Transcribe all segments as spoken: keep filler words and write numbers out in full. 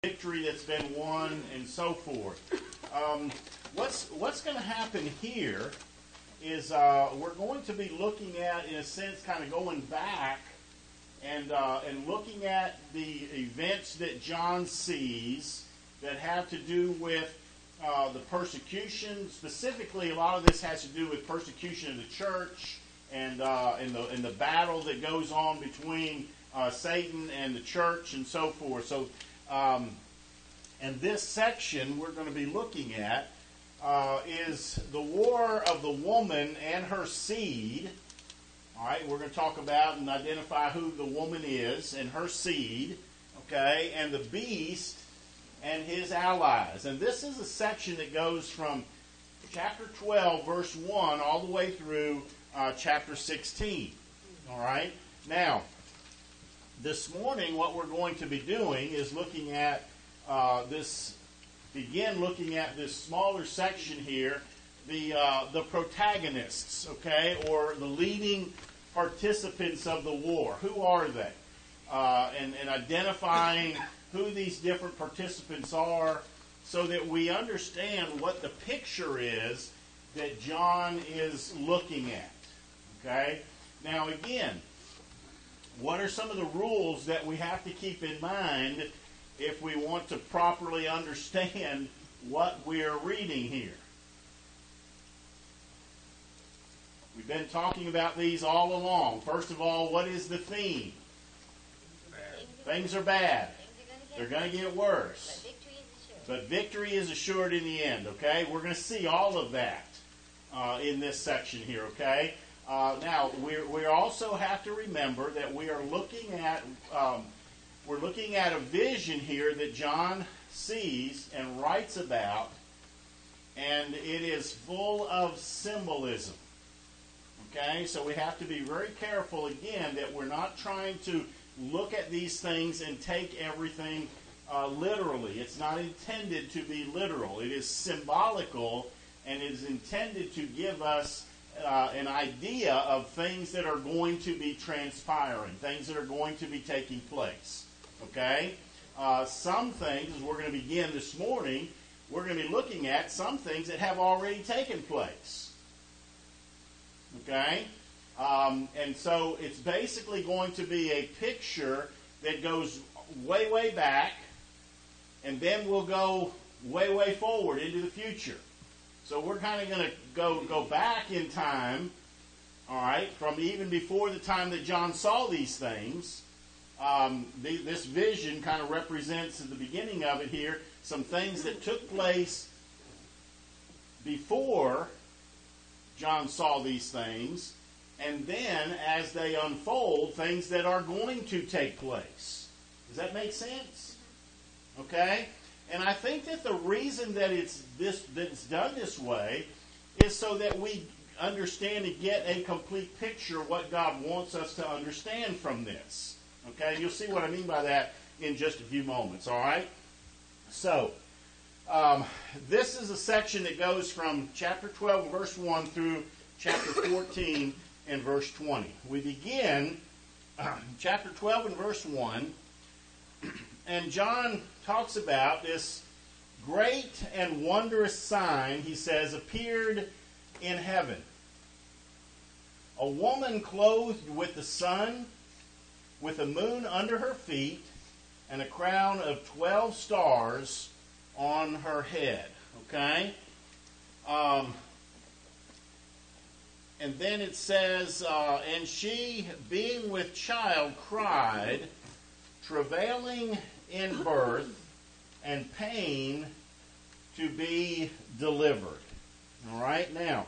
victory that's been won and so forth. Um, what's what's going to happen here is uh, we're going to be looking at, in a sense, kind of going back and uh, and looking at the events that John sees that have to do with uh, the persecution. Specifically, a lot of this has to do with persecution of the church and uh, and the and the battle that goes on between uh, Satan and the church and so forth. So. Um, and this section we're going to be looking at uh, is the war of the woman and her seed. All right, we're going to talk about and identify who the woman is and her seed, okay, and the beast and his allies. And this is a section that goes from chapter twelve, verse one, all the way through uh, chapter sixteen. All right, now, this morning, what we're going to be doing is looking at uh, this, begin looking at this smaller section here, the uh, the protagonists, okay, or the leading participants of the war. Who are they? Uh, and, and identifying who these different participants are so that we understand what the picture is that John is looking at, okay? Now, again, what are some of the rules that we have to keep in mind if we want to properly understand what we're reading here? We've been talking about these all along. First of all, what is the theme? Things are bad. They're going to get worse. But victory is assured in the end, okay? We're going to see all of that uh, in this section here, okay? Uh, now, we we also have to remember that we are looking at um, we're looking at a vision here that John sees and writes about, and it is full of symbolism. Okay, so we have to be very careful again that we're not trying to look at these things and take everything uh, literally. It's not intended to be literal. It is symbolical, and it is intended to give us Uh, an idea of things that are going to be transpiring, things that are going to be taking place. Okay? Uh, some things, as we're going to begin this morning, we're going to be looking at some things that have already taken place. Okay? Um, and so it's basically going to be a picture that goes way, way back, and then we'll go way, way forward into the future. So we're kind of going to go go back in time, all right, from even before the time that John saw these things. Um, the, this vision kind of represents, at the beginning of it here, some things that took place before John saw these things, and then, as they unfold, things that are going to take place. Does that make sense? Okay? And I think that the reason that it's this that it's done this way is so that we understand and get a complete picture of what God wants us to understand from this. Okay? You'll see what I mean by that in just a few moments, all right? So, um, this is a section that goes from chapter twelve, verse one, through chapter fourteen and verse twenty. We begin uh, chapter twelve and verse one, and John talks about this great and wondrous sign, he says, appeared in heaven. A woman clothed with the sun, with the moon under her feet, and a crown of twelve stars on her head. Okay? Um, and then it says, uh, and she, being with child, cried, travailing in birth and pain to be delivered. All right, now,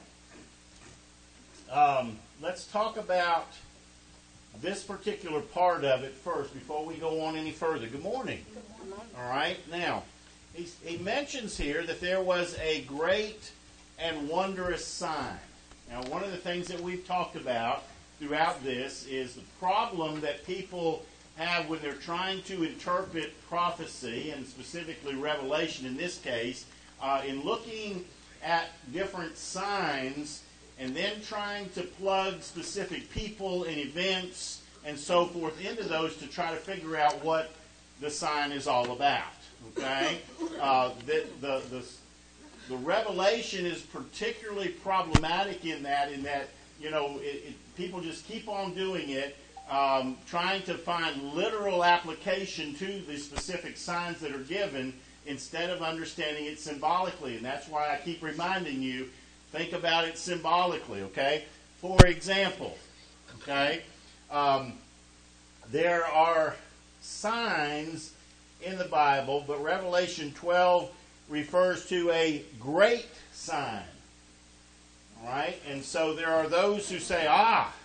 um, let's talk about this particular part of it first before we go on any further. Good morning. Good morning. All right, now, he, he mentions here that there was a great and wondrous sign. Now, one of the things that we've talked about throughout this is the problem that people have when they're trying to interpret prophecy, and specifically Revelation in this case, uh, in looking at different signs and then trying to plug specific people and events and so forth into those to try to figure out what the sign is all about. Okay? Uh, the, the, the, the revelation is particularly problematic in that, in that, you know, it, it, people just keep on doing it, um, trying to find literal application to the specific signs that are given instead of understanding it symbolically. And that's why I keep reminding you, think about it symbolically, okay? For example, okay, um, there are signs in the Bible, but Revelation twelve refers to a great sign. All right? And so there are those who say, ah,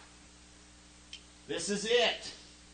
this is it.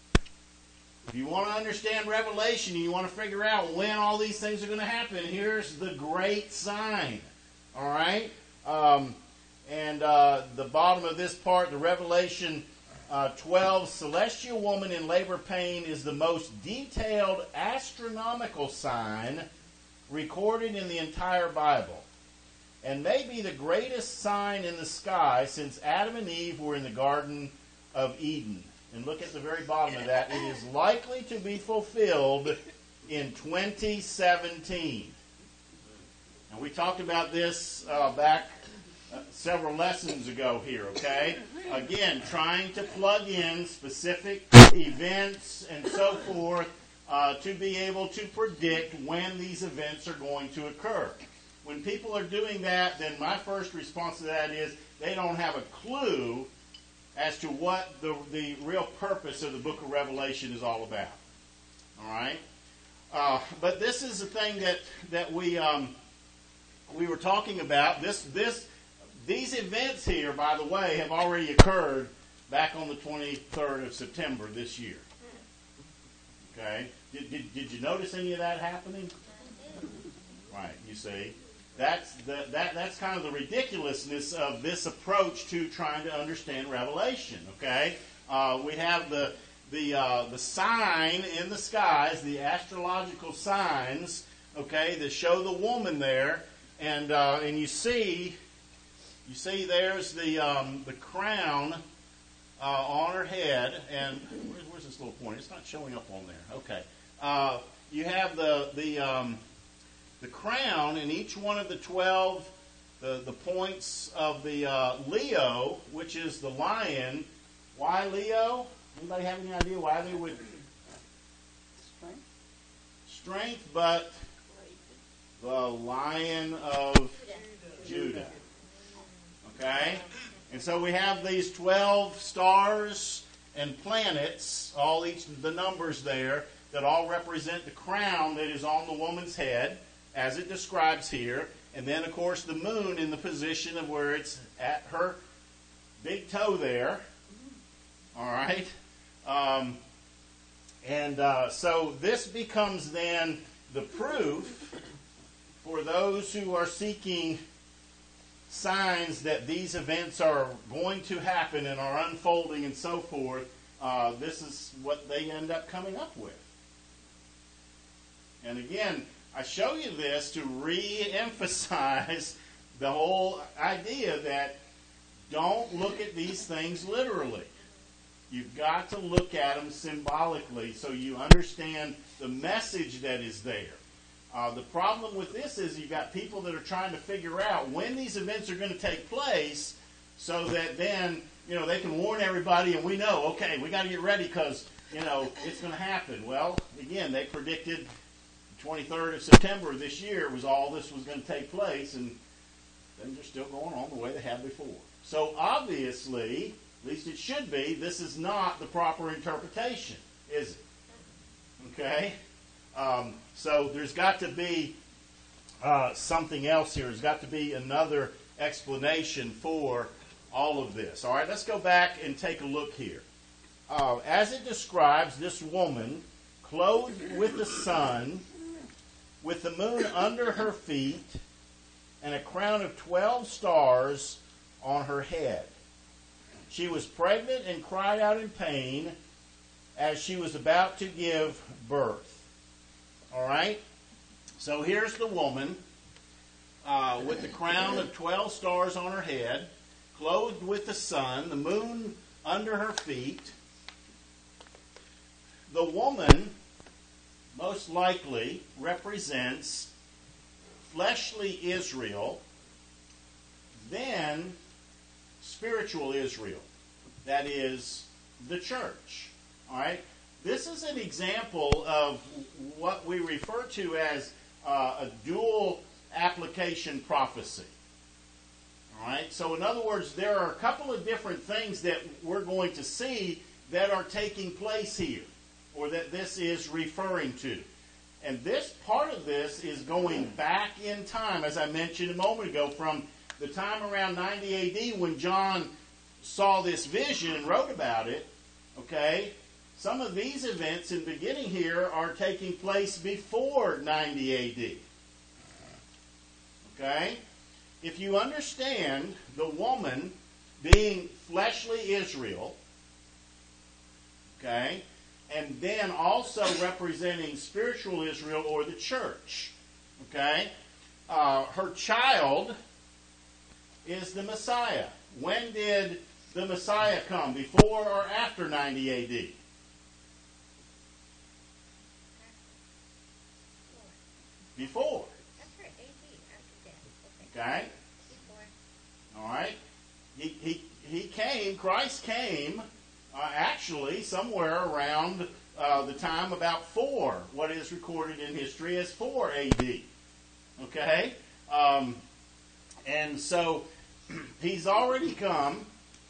If you want to understand Revelation and you want to figure out when all these things are going to happen, here's the great sign. All right? Um, and uh, the bottom of this part, the Revelation uh, twelve, celestial woman in labor pain is the most detailed astronomical sign recorded in the entire Bible, and may be the greatest sign in the sky since Adam and Eve were in the Garden of Eden. And look at the very bottom of that. It is likely to be fulfilled in twenty seventeen. And we talked about this uh, back uh, several lessons ago here, okay? Again, trying to plug in specific events and so forth uh, to be able to predict when these events are going to occur. When people are doing that, then my first response to that is they don't have a clue as to what the, the real purpose of the book of Revelation is all about. All right? Uh, but this is the thing that, that we um, we were talking about. This this These events here, by the way, have already occurred back on the twenty-third of September this year. Okay? Did, did, did you notice any of that happening? Right, you see. That's the, that. That's kind of the ridiculousness of this approach to trying to understand Revelation. Okay, uh, we have the the uh, the sign in the skies, the astrological signs. Okay, that show the woman there, and uh, and you see, you see, there's the um, the crown uh, on her head, and where's, where's this little point? It's not showing up on there. Okay, uh, you have the the. Um, The crown in each one of the twelve, the, the points of the uh, Leo, which is the lion. Why Leo? Anybody have any idea why they would? Strength. Strength, but the Lion of Judah. Okay? And so we have these twelve stars and planets, all each the numbers there, that all represent the crown that is on the woman's head, as it describes here. And then, of course, the moon in the position of where it's at her big toe there. All right? Um, and uh, so this becomes then the proof for those who are seeking signs that these events are going to happen and are unfolding and so forth. Uh, this is what they end up coming up with. And again, I show you this to re-emphasize the whole idea that don't look at these things literally. You've got to look at them symbolically so you understand the message that is there. Uh, the problem with this is you've got people that are trying to figure out when these events are going to take place so that then, you know, they can warn everybody and we know, okay, we got to get ready because, you know, it's going to happen. Well, again, they predicted twenty-third of September this year was all this was going to take place, and things are still going on the way they have before. So obviously, at least it should be, this is not the proper interpretation, is it? Okay? Um, so there's got to be uh, something else here. There's got to be another explanation for all of this. All right, let's go back and take a look here. Uh, as it describes this woman clothed with the sun, with the moon under her feet, and a crown of twelve stars on her head. She was pregnant and cried out in pain as she was about to give birth. All right? So here's the woman uh, with the crown of twelve stars on her head, clothed with the sun, the moon under her feet. The woman most likely represents fleshly Israel, then spiritual Israel. That is the church. All right? This is an example of what we refer to as uh, a dual application prophecy. All right? So in other words, there are a couple of different things that we're going to see that are taking place here, or that this is referring to. And this part of this is going back in time, as I mentioned a moment ago, from the time around ninety A D when John saw this vision and wrote about it. Okay? Some of these events in the beginning here are taking place before ninety A D. Okay? If you understand the woman being fleshly Israel, okay, and then also representing spiritual Israel or the church, okay, uh, her child is the Messiah. When did the Messiah come? Before or after ninety A D? Before. Okay? All right? He, he, he came, Christ came, uh, actually, somewhere around uh, the time about four, what is recorded in history as four A D. Okay? Um, and so, he's already come.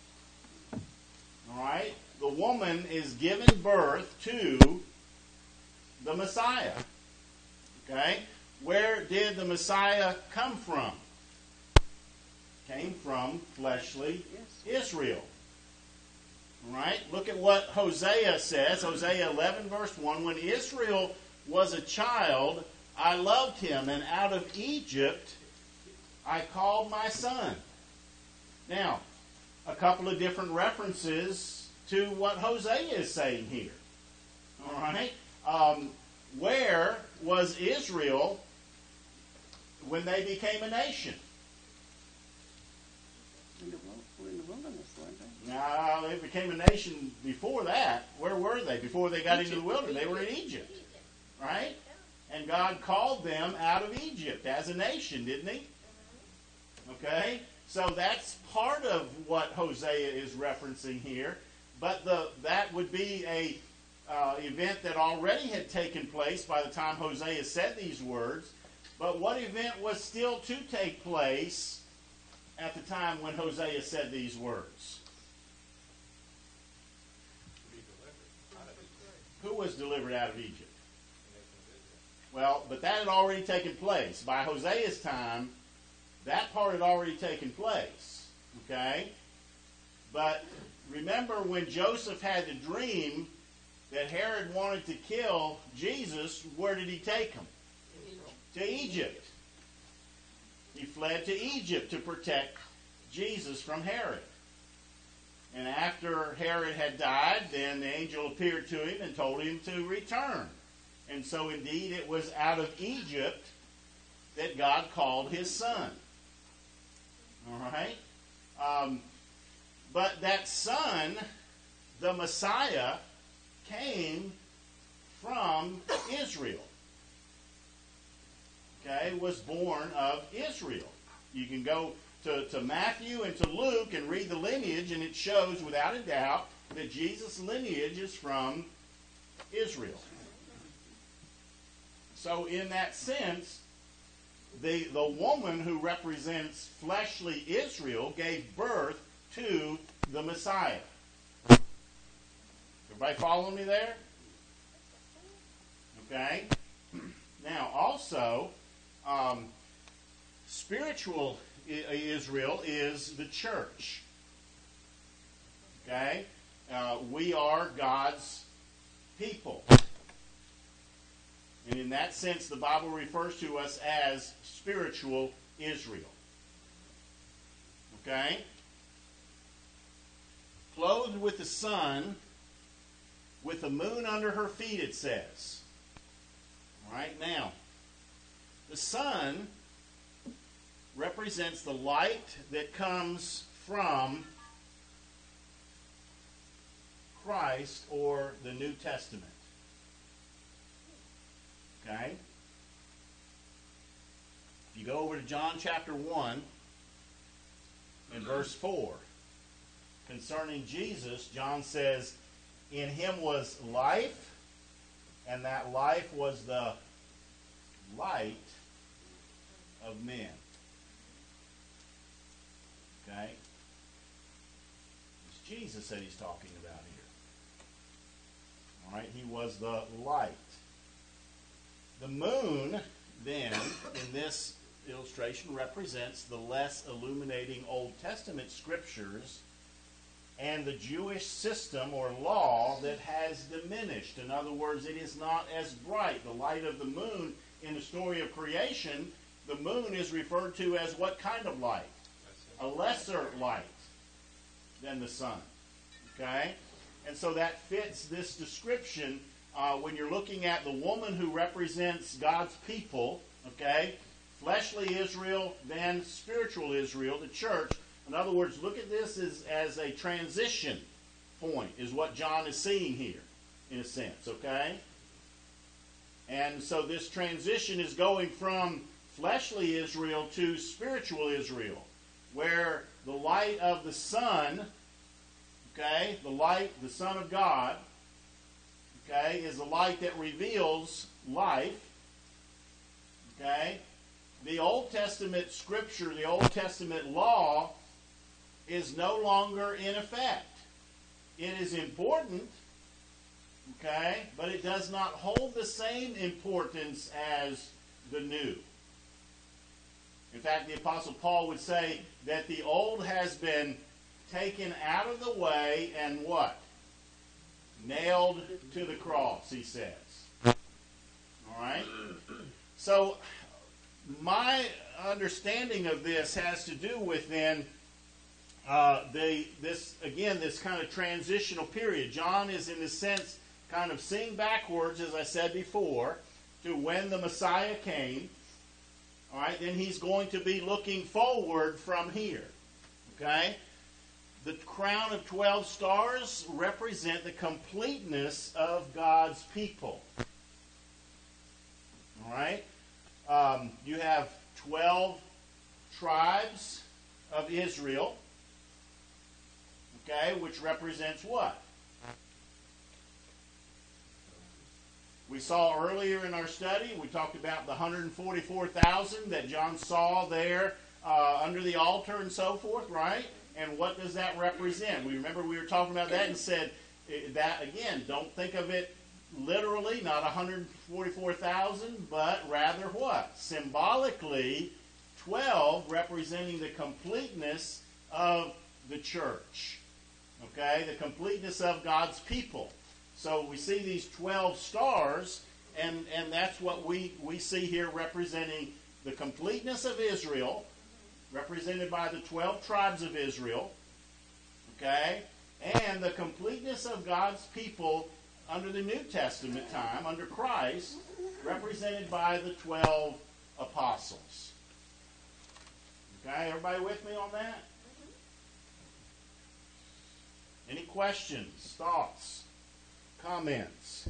All right? The woman is giving birth to the Messiah. Okay? Where did the Messiah come from? Came from fleshly Israel. All right? Look at what Hosea says. Hosea eleven, verse one. When Israel was a child, I loved him, and out of Egypt I called my son. Now, a couple of different references to what Hosea is saying here. All right? Um, where was Israel when they became a nation? In the, we're in the wilderness, weren't they? No, they became a nation before that. Where were they? Before they got Egypt. into the wilderness, they were in Egypt. Right? And God called them out of Egypt as a nation, didn't he? Okay? So that's part of what Hosea is referencing here. But the that would be a uh, event that already had taken place by the time Hosea said these words. But what event was still to take place at the time when Hosea said these words? Who was delivered out of Egypt? Well, but that had already taken place. By Hosea's time, that part had already taken place. Okay? But remember when Joseph had the dream that Herod wanted to kill Jesus, where did he take him? To Egypt. He fled to Egypt to protect Jesus from Herod. And after Herod had died, then the angel appeared to him and told him to return. And so indeed it was out of Egypt that God called his son. All right? Um, but that son, the Messiah, came from Israel. Okay, was born of Israel. You can go to, to Matthew and to Luke and read the lineage, and it shows without a doubt that Jesus' lineage is from Israel. So in that sense, the, the woman who represents fleshly Israel gave birth to the Messiah. Everybody following me there? Okay. Now also, um, spiritual Israel is the church. Okay? Uh, we are God's people. And in that sense, the Bible refers to us as spiritual Israel. Okay? Clothed with the sun, with the moon under her feet, it says. All right? Now, the sun represents the light that comes from Christ or the New Testament. Okay? If you go over to John chapter one and verse four, concerning Jesus, John says, in him was life, and that life was the light of men. Okay? It's Jesus that he's talking about here. All right? He was the light. The moon, then, in this illustration, represents the less illuminating Old Testament scriptures and the Jewish system or law that has diminished. In other words, it is not as bright. The light of the moon in the story of creation, the moon is referred to as what kind of light? A lesser light than the sun. Okay? And so that fits this description uh, when you're looking at the woman who represents God's people, okay? Fleshly Israel, then spiritual Israel, the church. In other words, look at this as, as a transition point, is what John is seeing here, in a sense, okay? And so this transition is going from fleshly Israel to spiritual Israel, where the light of the sun, okay, the light, the Son of God, okay, is the light that reveals life, okay? The Old Testament scripture, the Old Testament law, is no longer in effect. It is important, okay, but it does not hold the same importance as the new. In fact, the Apostle Paul would say that the old has been taken out of the way and what? Nailed to the cross, he says. All right? So, my understanding of this has to do with then uh, the this again this kind of transitional period. John is in a sense kind of seeing backwards, as I said before, to when the Messiah came. All right, then he's going to be looking forward from here. Okay, the crown of twelve stars represent the completeness of God's people. All right. Um, you have twelve tribes of Israel, okay, which represents what? We saw earlier in our study, we talked about the one hundred forty-four thousand that John saw there uh, under the altar and so forth, right? And what does that represent? We remember we were talking about that and said that, again, don't think of it literally, not one hundred forty-four thousand, but rather what? Symbolically, twelve representing the completeness of the church. Okay? The completeness of God's people. So we see these twelve stars, and, and that's what we, we see here representing the completeness of Israel, represented by the twelve tribes of Israel. Okay? And the completeness of God's people under the New Testament time, under Christ, represented by the twelve apostles. Okay, everybody with me on that? Any questions, thoughts, comments?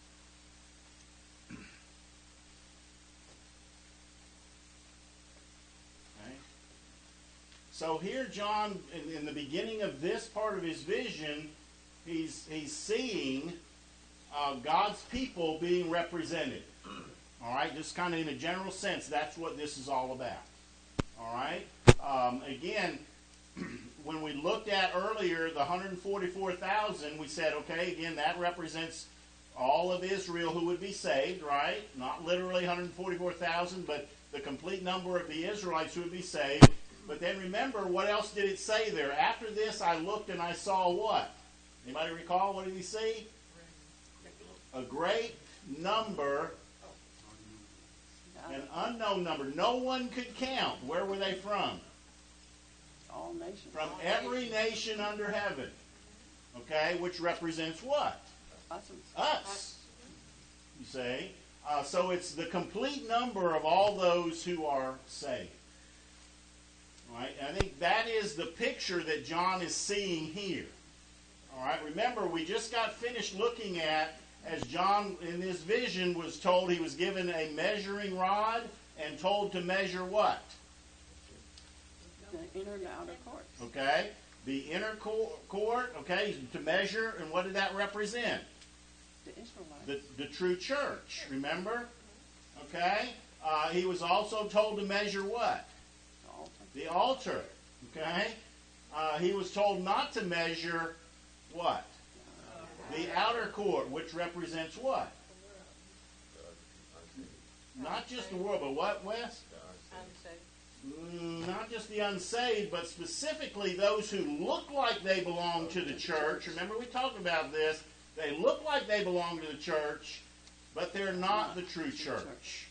Okay. So here John, in, in the beginning of this part of his vision, he's, he's seeing Uh, God's people being represented. All right, just kind of in a general sense, that's what this is all about. All right, um, again, when we looked at earlier the one hundred forty-four thousand, we said, okay, again, that represents all of Israel who would be saved, right? Not literally one hundred forty-four thousand, but the complete number of the Israelites who would be saved. But then remember, what else did it say there? After this, I looked and I saw what? Anybody recall? What did he see? A great number, an unknown number. No one could count. Where were they from? All nations. From every nation under heaven. Okay, which represents what? Us. Us. You see? Uh, so it's the complete number of all those who are saved. All right? And I think that is the picture that John is seeing here. All right? Remember, we just got finished looking at as John in this vision was told, he was given a measuring rod and told to measure what? The inner and outer courts. Okay, the inner court, okay, to measure, and what did that represent? The Israelites. The, the true church, remember? Okay, uh, he was also told to measure what? The altar. The altar, okay? Uh, he was told not to measure what? The outer court, which represents what? Not just the world, but what, Wes? Mm, not just the unsaved, but specifically those who look like they belong to the church. Remember, we talked about this. They look like they belong to the church, but they're not the true church.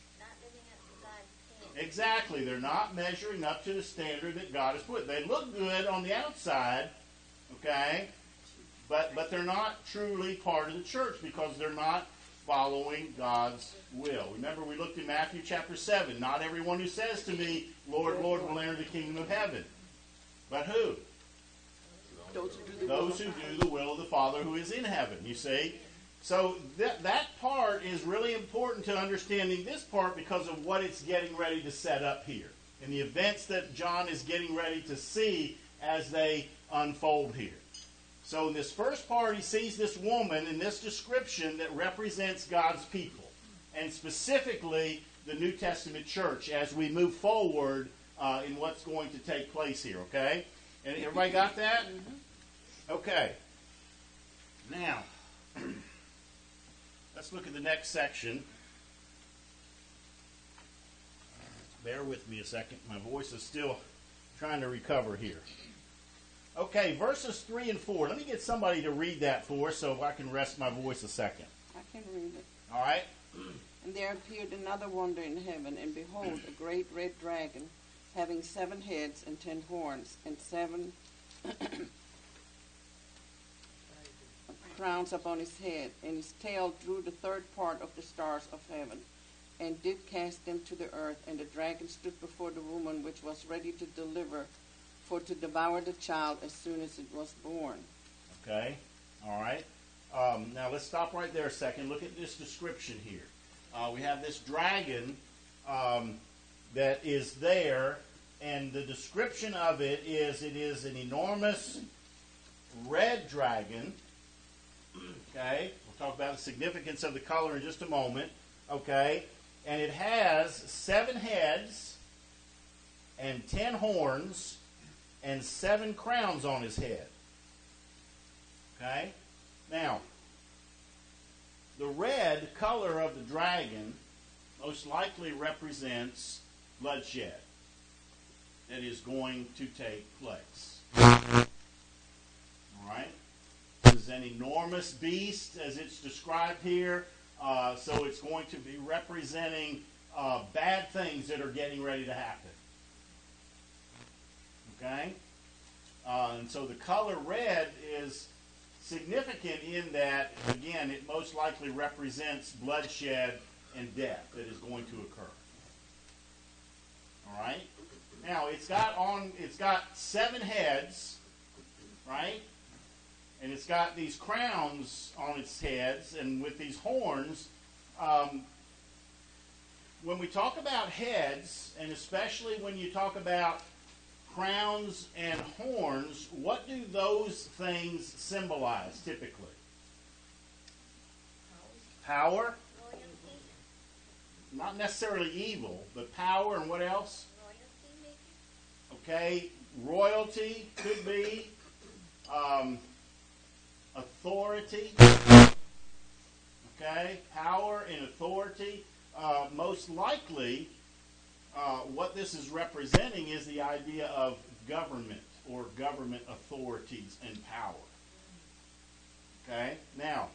Exactly. They're not measuring up to the standard that God has put. They look good on the outside, okay, but but they're not truly part of the church because they're not following God's will. Remember, we looked in Matthew chapter seven. Not everyone who says to me, Lord, Lord, will enter the kingdom of heaven. But who? Those who do the Those who do the will of the Father who is in heaven, you see. So that, that part is really important to understanding this part because of what it's getting ready to set up here. And the events that John is getting ready to see as they unfold here. So in this first part, he sees this woman in this description that represents God's people. And specifically, the New Testament church as we move forward uh, in what's going to take place here, okay? And everybody got that? Okay. Now, let's look at the next section. Bear with me a second. My voice is still trying to recover here. Okay, verses three and four. Let me get somebody to read that for us so I can rest my voice a second. I can read it. All right? And there appeared another wonder in heaven, and behold, a great red dragon, having seven heads and ten horns, and seven crowns upon his head, and his tail drew the third part of the stars of heaven, and did cast them to the earth. And the dragon stood before the woman which was ready to deliver, for to devour the child as soon as it was born. Okay, all right. Um, now let's stop right there a second. Look at this description here. Uh, we have this dragon um, that is there, and the description of it is it is an enormous red dragon. Okay, we'll talk about the significance of the color in just a moment. Okay, and it has seven heads and ten horns and seven crowns on his head. Okay, now the red color of the dragon most likely represents bloodshed that is going to take place. All right? This is an enormous beast, as it's described here. Uh, so it's going to be representing uh, bad things that are getting ready to happen. Okay? Uh, and so the color red is significant in that, again, it most likely represents bloodshed and death that is going to occur. All right? Now, it's got on it's got seven heads, right? And it's got these crowns on its heads, and with these horns. Um, when we talk about heads, and especially when you talk about crowns and horns, what do those things symbolize typically? Power. Not necessarily evil, but power, and what else? Okay, royalty could be. Um, authority. Okay, power and authority. Uh, most likely, uh, what this is representing is the idea of government or government authorities and power. Okay, now,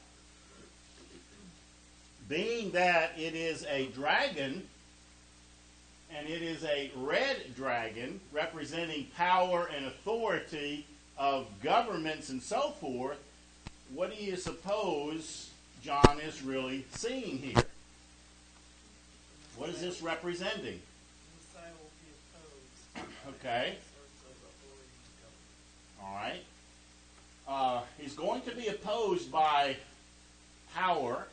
being that it is a dragon, and it is a red dragon representing power and authority of governments and so forth, what do you suppose John is really seeing here? What is this representing? Okay. All right. Uh, he's going to be opposed by power.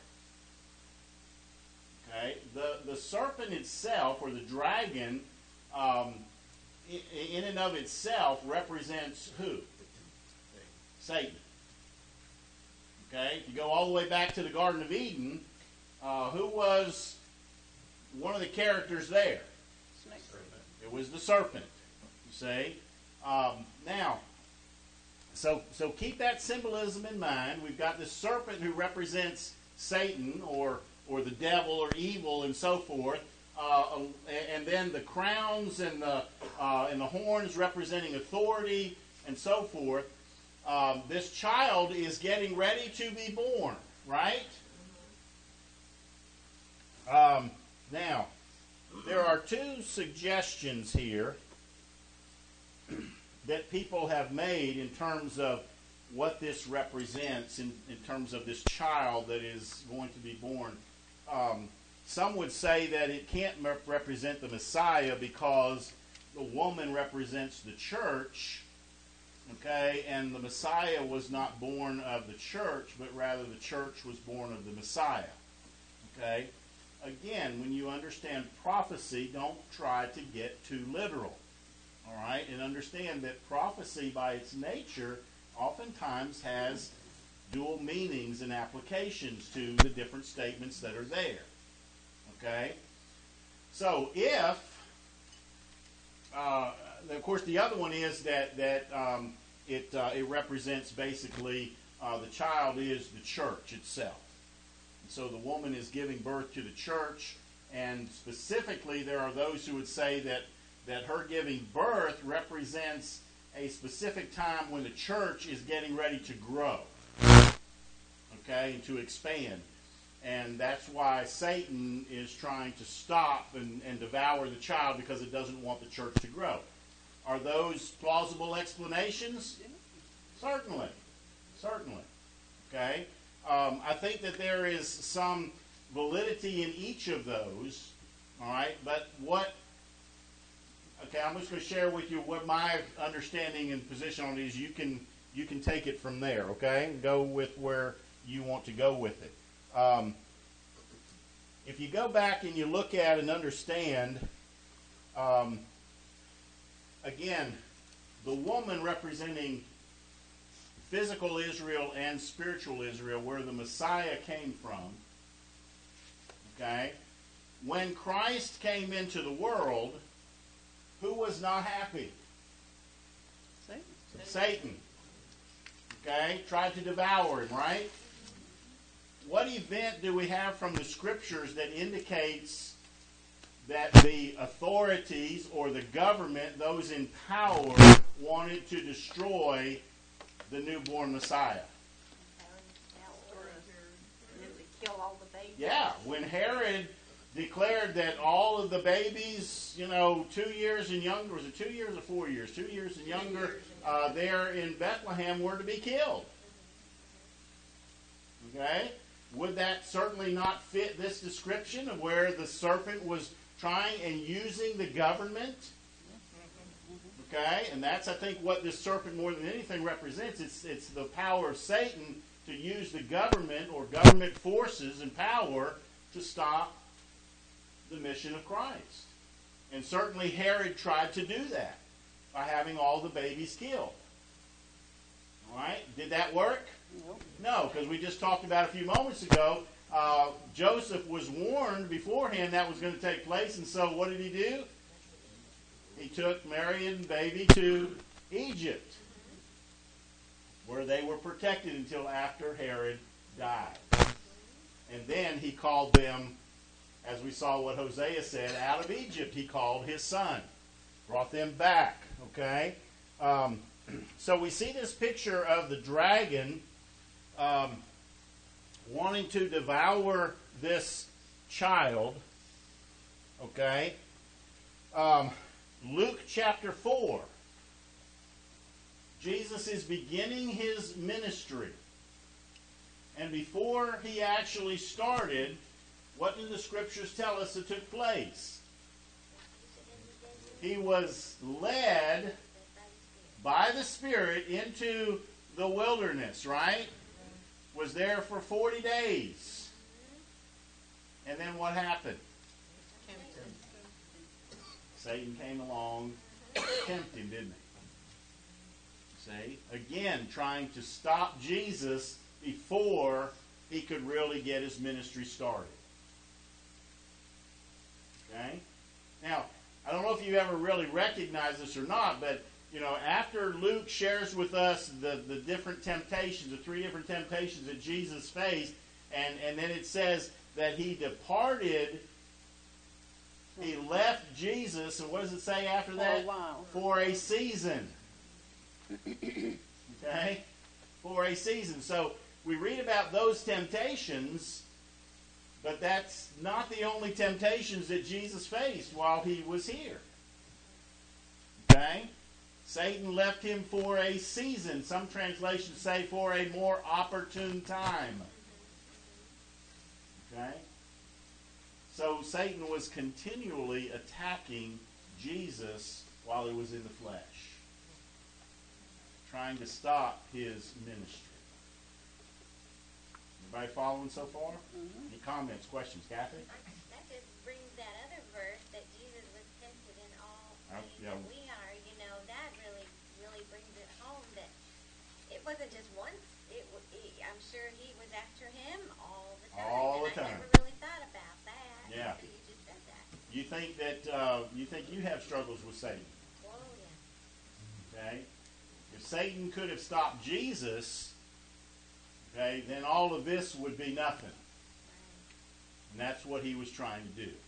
Okay, the, the serpent itself, or the dragon, um, in and of itself represents who? Satan. Okay, if you go all the way back to the Garden of Eden, uh, who was one of the characters there? Snake. It was the serpent. You see? Um, now, so so keep that symbolism in mind. We've got this serpent who represents Satan, or or the devil, or evil, and so forth. Uh, and then the crowns and the uh, and the horns representing authority, and so forth. Um, this child is getting ready to be born, right? Um, now, there are two suggestions here that people have made in terms of what this represents, in, in terms of this child that is going to be born. Um, some would say that it can't represent the Messiah because the woman represents the church, okay, and the Messiah was not born of the church, but rather the church was born of the Messiah, okay? Again, when you understand prophecy, don't try to get too literal, all right? And understand that prophecy by its nature oftentimes has dual meanings and applications to the different statements that are there, okay? So if, uh, of course, the other one is that, that um, it, uh, it represents basically uh, the child is the church itself. So the woman is giving birth to the church, and specifically there are those who would say that, that her giving birth represents a specific time when the church is getting ready to grow, okay, and to expand. And that's why Satan is trying to stop and, and devour the child, because it doesn't want the church to grow. Are those plausible explanations? Certainly. Certainly. Okay? Um, I think that there is some validity in each of those, all right? But what, okay, I'm just going to share with you what my understanding and position on it is. You can, you can take it from there, okay? Go with where you want to go with it. Um, if you go back and you look at and understand, um, again, the woman representing physical Israel and spiritual Israel, where the Messiah came from, okay? When Christ came into the world, who was not happy? Satan. Satan. Okay? Tried to devour him, right? What event do we have from the Scriptures that indicates that the authorities or the government, those in power, wanted to destroy the newborn Messiah? Kill all the babies. Yeah, when Herod declared that all of the babies, you know, two years and younger, was it two years or four years? Two years and younger, uh, there in Bethlehem were to be killed. Okay? Would that certainly not fit this description of where the serpent was trying and using the government? Okay? And that's, I think, what this serpent more than anything represents. It's, it's the power of Satan to use the government or government forces and power to stop the mission of Christ. And certainly Herod tried to do that by having all the babies killed. All right? Did that work? No, because we just talked about a few moments ago, uh, Joseph was warned beforehand that was going to take place, and so what did he do? He took Mary and baby to Egypt, where they were protected until after Herod died. And then he called them, as we saw what Hosea said, out of Egypt he called his son. Brought them back, okay? Um, so we see this picture of the dragon um, wanting to devour this child, okay? Um, Luke chapter four. Jesus is beginning his ministry. And before he actually started, what do the Scriptures tell us that took place? He was led by the Spirit into the wilderness, right? was there for forty days. And then what happened? Satan came along, tempted him, didn't he? See? Again, trying to stop Jesus before he could really get his ministry started. Okay? Now, I don't know if you ever really recognize this or not, but, you know, after Luke shares with us the, the different temptations, the three different temptations that Jesus faced, and, and then it says that he departed, he left Jesus, and what does it say after that? For a while. For a season. Okay? For a season. So, we read about those temptations, but that's not the only temptations that Jesus faced while he was here. Okay? Satan left him for a season. Some translations say for a more opportune time. Okay? So Satan was continually attacking Jesus while he was in the flesh, trying to stop his ministry. Everybody following so far? Mm-hmm. Any comments, questions, Kathy? That just brings that other verse that Jesus was tempted in all Uh, things yeah. that we are. You know, that really, really brings it home that it wasn't just once. It, wa- he, I'm sure he was after him all the time. All and the I time. never really thought about that. Yeah. So you just said that. You think that uh, you think you have struggles with Satan? Whoa, yeah. Okay. If Satan could have stopped Jesus, okay, then all of this would be nothing. And that's what he was trying to do.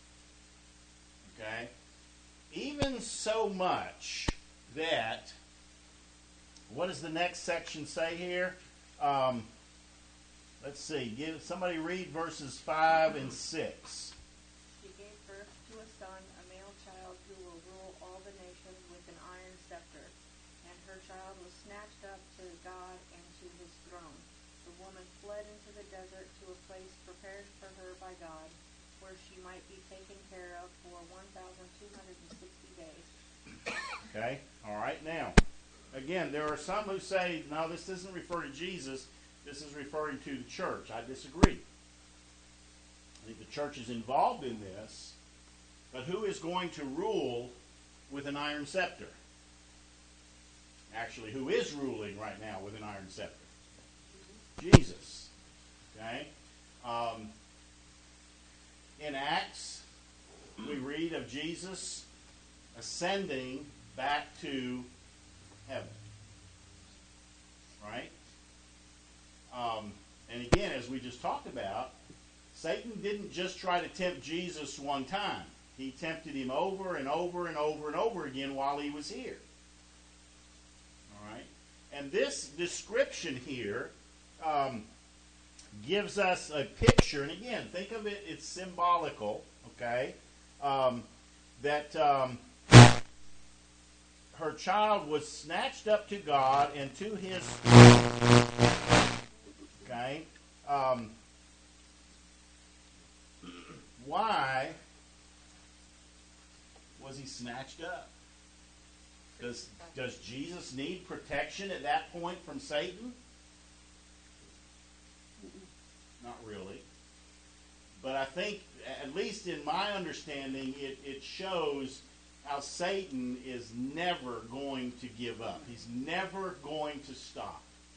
Okay? Even so much that, what does the next section say here? Um, let's see. Give somebody read verses five and six. She gave birth to a son, a male child, who will rule all the nations with an iron scepter. And her child was snatched up to God and to his throne. The woman fled into the desert to a place prepared for her by God, where she might be taken care of for one thousand two hundred sixty days. Okay? All right, now, again, there are some who say, no, this doesn't refer to Jesus. This is referring to the church. I disagree. I think the church is involved in this, but who is going to rule with an iron scepter? Actually, who is ruling right now with an iron scepter? Jesus. Okay? Um, in Acts, we read of Jesus ascending back to heaven. Right? Um, and again, as we just talked about, Satan didn't just try to tempt Jesus one time. He tempted him over and over and over and over again while he was here. All right? And this description here um, gives us a picture. And again, think of it, it's symbolical, okay? Um, that um, her child was snatched up to God and to his... Okay? Um, why was he snatched up? Does, does Jesus need protection at that point from Satan? Not really. But I think, at least in my understanding, it, it shows how Satan is never going to give up. He's never going to stop.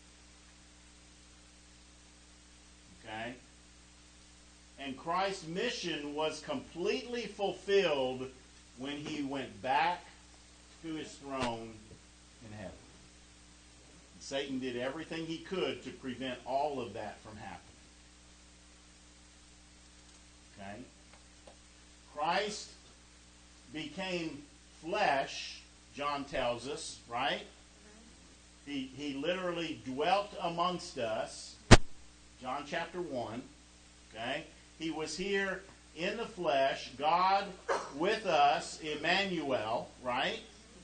Okay? And Christ's mission was completely fulfilled when he went back to his throne in heaven. And Satan did everything he could to prevent all of that from happening. Okay? Christ became flesh, John tells us, right? He, he literally dwelt amongst us. John chapter one. Okay? He was here in the flesh, God with us, Emmanuel, right?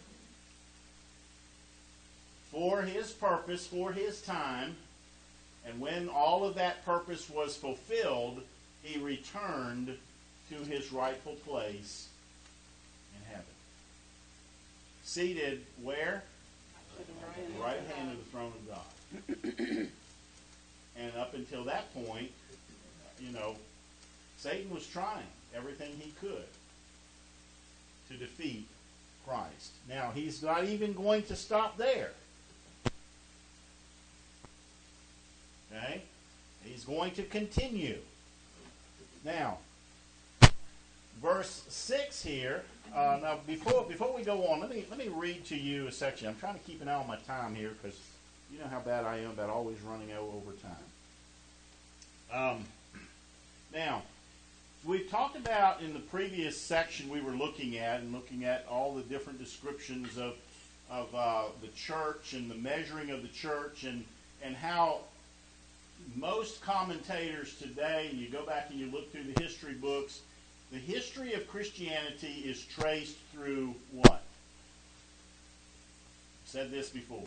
For his purpose, for his time. And when all of that purpose was fulfilled, he returned to his rightful place in heaven. Seated where? At the right hand of the throne of God. And up until that point, you know, Satan was trying everything he could to defeat Christ. Now, he's not even going to stop there. Okay? He's going to continue. Now, verse six here. Uh, now, before before we go on, let me let me read to you a section. I'm trying to keep an eye on my time here because you know how bad I am about always running over time. Um, now, we've talked about in the previous section we were looking at and looking at all the different descriptions of of uh, the church and the measuring of the church and and how most commentators today, you go back and you look through the history books, the history of Christianity is traced through what? I've said this before.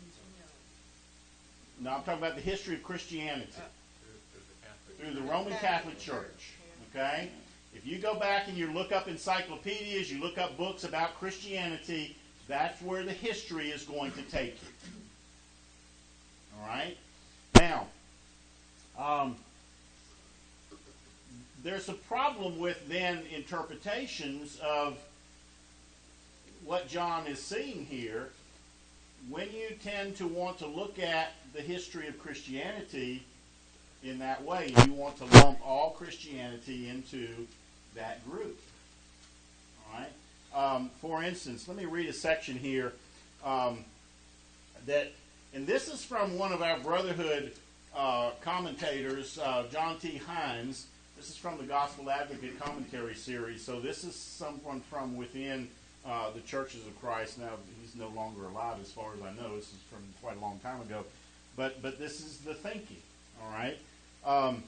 No, I'm talking about the history of Christianity. Through the Roman Catholic Church. Okay? If you go back and you look up encyclopedias, you look up books about Christianity, that's where the history is going to take you. All right? Now, um, there's a problem with then interpretations of what John is seeing here when you tend to want to look at the history of Christianity in that way. You want to lump all Christianity into that group. All right? Um, for instance, let me read a section here um, that, and this is from one of our Brotherhood uh, commentators, uh, John T. Hines. This is from the Gospel Advocate Commentary Series. So this is someone from within uh, the Churches of Christ. Now, he's no longer alive as far as I know. This is from quite a long time ago. But but this is the thinking. All right? Um,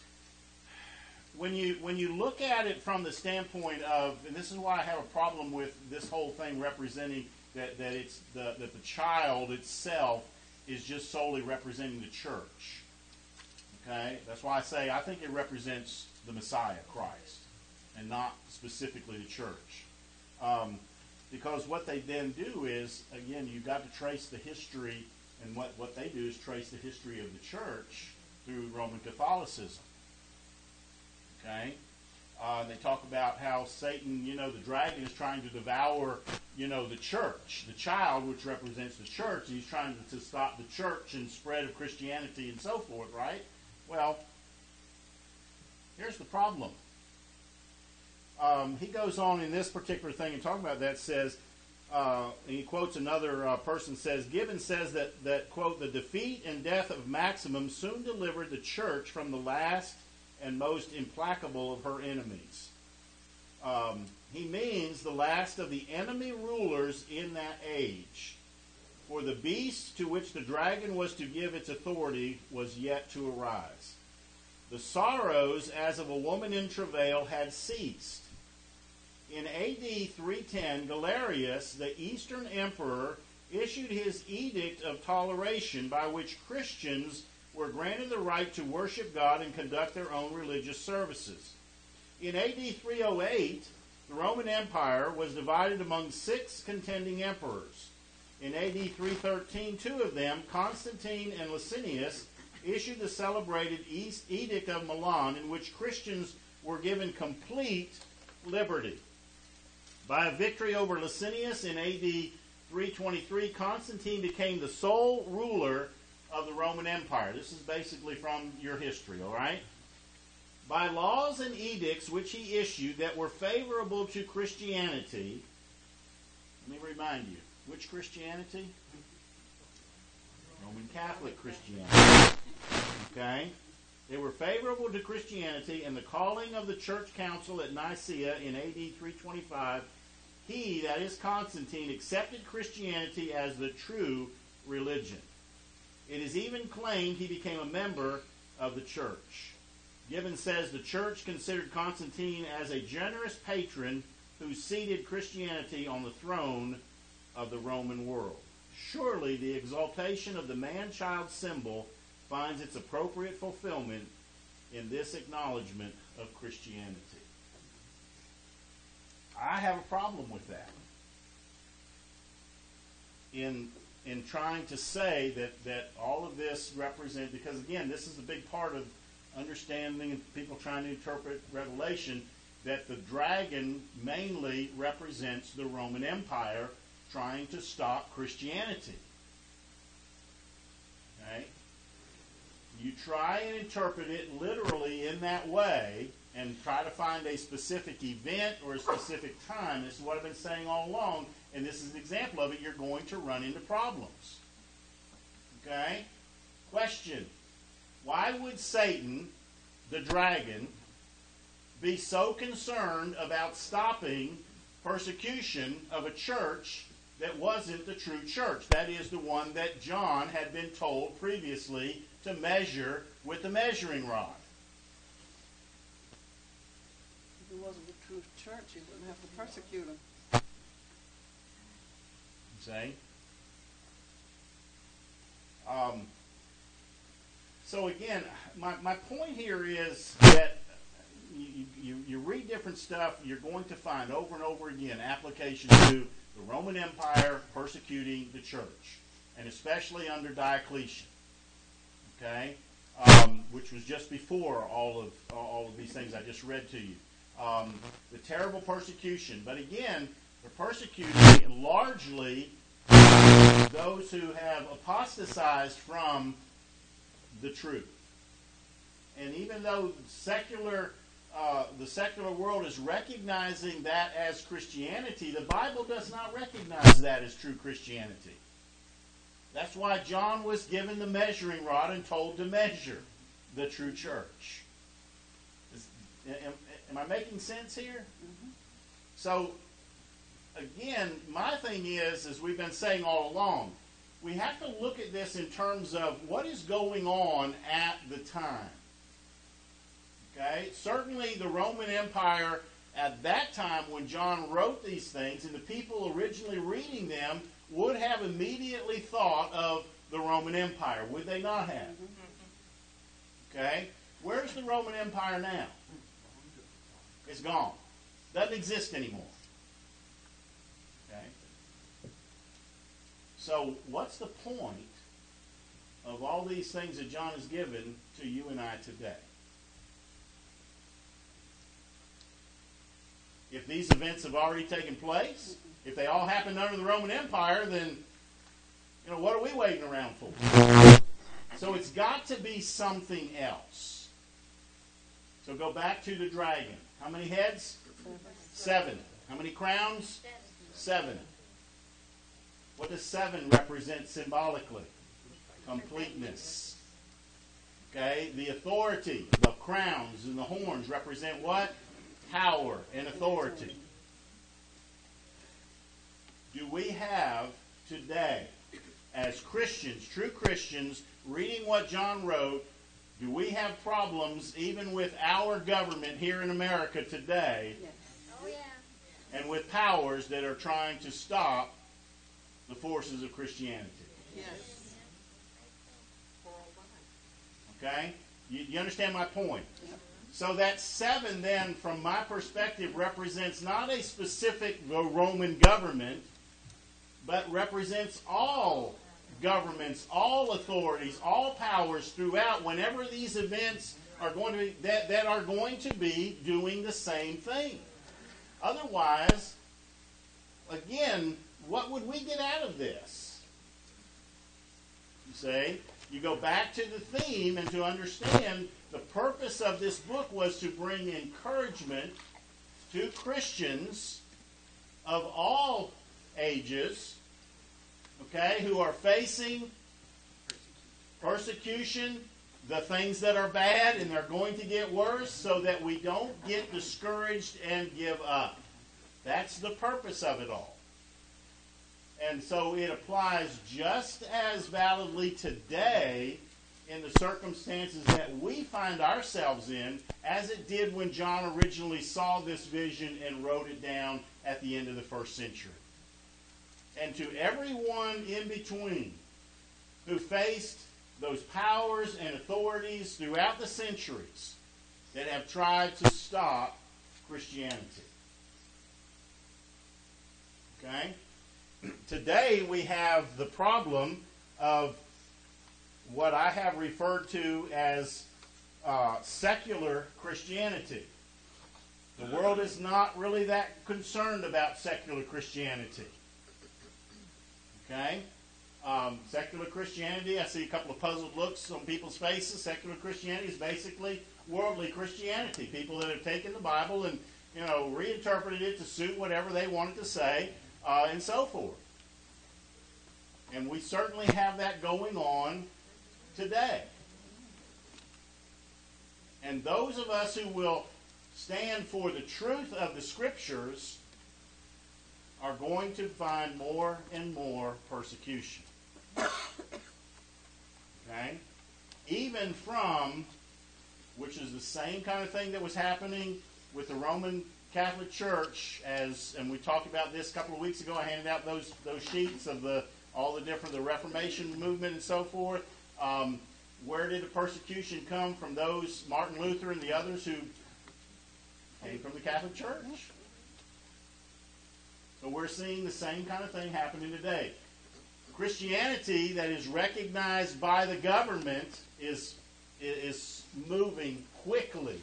when you when you look at it from the standpoint of, and this is why I have a problem with this whole thing representing that, that it's the that the child itself is just solely representing the church. Okay? That's why I say I think it represents the Messiah, Christ, and not specifically the church. Um, because what they then do is, again, you've got to trace the history, and what, what they do is trace the history of the church through Roman Catholicism. Okay? Uh, they talk about how Satan, you know, the dragon is trying to devour, you know, the church, the child, which represents the church. He's trying to, to stop the church and spread of Christianity and so forth, right? Well, here's the problem. Um, he goes on in this particular thing and talking about that, says, uh, and he quotes another uh, person, says, Gibbon says that, that, quote, the defeat and death of Maximum soon delivered the church from the last and most implacable of her enemies. Um, he means the last of the enemy rulers in that age. For the beast to which the dragon was to give its authority was yet to arise. The sorrows as of a woman in travail had ceased. In A D three ten, Galerius, the Eastern emperor, issued his edict of toleration by which Christians were granted the right to worship God and conduct their own religious services. In A D three oh eight, the Roman Empire was divided among six contending emperors. In A D three thirteen, two of them, Constantine and Licinius, issued the celebrated East Edict of Milan, in which Christians were given complete liberty. By a victory over Licinius in A D three twenty-three, Constantine became the sole ruler of the Roman Empire. This is basically from your history, all right? By laws and edicts which he issued that were favorable to Christianity, let me remind you, which Christianity? Roman Catholic Christianity. Okay? They were favorable to Christianity, and the calling of the church council at Nicaea in A D three twenty-five, he, that is Constantine, accepted Christianity as the true religion. It is even claimed he became a member of the church. Gibbon says the church considered Constantine as a generous patron who seated Christianity on the throne of the Roman world. Surely the exaltation of the man-child symbol finds its appropriate fulfillment in this acknowledgement of Christianity. I have a problem with that. In in trying to say that, that all of this represents, because again, this is a big part of understanding and people trying to interpret Revelation, that the dragon mainly represents the Roman Empire trying to stop Christianity. Okay? You try and interpret it literally in that way and try to find a specific event or a specific time. This is what I've been saying all along, and this is an example of it. You're going to run into problems. Okay? Question. Why would Satan, the dragon, be so concerned about stopping persecution of a church that wasn't the true church? That is the one that John had been told previously to measure with the measuring rod. If it wasn't the true church, he wouldn't have to persecute them. See? Um, so again, my, my point here is that you, you, you read different stuff, you're going to find over and over again application to the Roman Empire persecuting the church, and especially under Diocletian, okay, um, which was just before all of all of these things I just read to you. Um, the terrible persecution, but again, they're persecuting largely those who have apostatized from the truth. And even though secular, uh, the secular world is recognizing that as Christianity, the Bible does not recognize that as true Christianity. That's why John was given the measuring rod and told to measure the true church. Is, am, am I making sense here? Mm-hmm. So, again, my thing is, as we've been saying all along, we have to look at this in terms of what is going on at the time. Okay? Certainly the Roman Empire at that time when John wrote these things and the people originally reading them would have immediately thought of the Roman Empire. Would they not have? Okay? Where's the Roman Empire now? It's gone. Doesn't exist anymore. Okay? So what's the point of all these things that John has given to you and I today? If these events have already taken place, if they all happened under the Roman Empire, then, you know, what are we waiting around for? So it's got to be something else. So go back to the dragon. How many heads? Seven. How many crowns? Seven. What does seven represent symbolically? Completeness. Okay? The authority, the crowns and the horns represent what? Power and authority. Do we have today, as Christians, true Christians, reading what John wrote, do we have problems even with our government here in America today? Yes. Oh, yeah. And with powers that are trying to stop the forces of Christianity? Yes. Okay? You, you understand my point? Yep. So that seven then, from my perspective, represents not a specific Roman government, but represents all governments, all authorities, all powers throughout, whenever these events are going to be, that, that are going to be doing the same thing. Otherwise, again, what would we get out of this? You say, you go back to the theme and to understand the purpose of this book was to bring encouragement to Christians of all ages, okay, who are facing persecution, the things that are bad, and they're going to get worse, so that we don't get discouraged and give up. That's the purpose of it all. And so it applies just as validly today in the circumstances that we find ourselves in as it did when John originally saw this vision and wrote it down at the end of the first century. And to everyone in between who faced those powers and authorities throughout the centuries that have tried to stop Christianity. Okay? today we have the problem of what I have referred to as uh, secular Christianity. The world is not really that concerned about secular Christianity. Okay? Um, secular Christianity, I see a couple of puzzled looks on people's faces. Secular Christianity is basically worldly Christianity. People that have taken the Bible and, you know, reinterpreted it to suit whatever they wanted to say, uh, and so forth. And we certainly have that going on today. And those of us who will stand for the truth of the Scriptures are going to find more and more persecution. Okay? Even from, which is the same kind of thing that was happening with the Roman Catholic Church, as, and we talked about this a couple of weeks ago. I handed out those those sheets of the all the different, the Reformation movement and so forth. Um, where did the persecution come from? Those, Martin Luther and the others who came from the Catholic Church. So we're seeing the same kind of thing happening today. Christianity that is recognized by the government is, is moving quickly,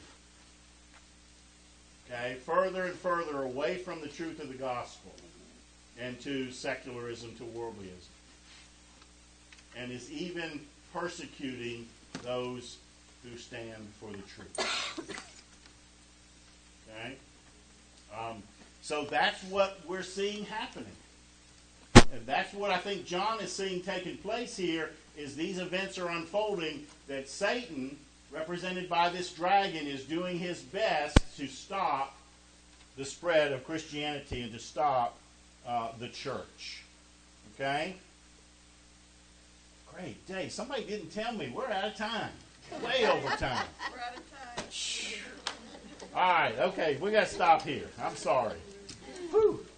okay, further and further away from the truth of the gospel and to secularism, to worldlyism, and is even persecuting those who stand for the truth. Okay? Um, so that's what we're seeing happening. And that's what I think John is seeing taking place here, is these events are unfolding, that Satan, represented by this dragon, is doing his best to stop the spread of Christianity and to stop uh, the church. Okay? Great day. Somebody didn't tell me. We're out of time. Way over time. We're out of time. All right. Okay. We got to stop here. I'm sorry. Whew.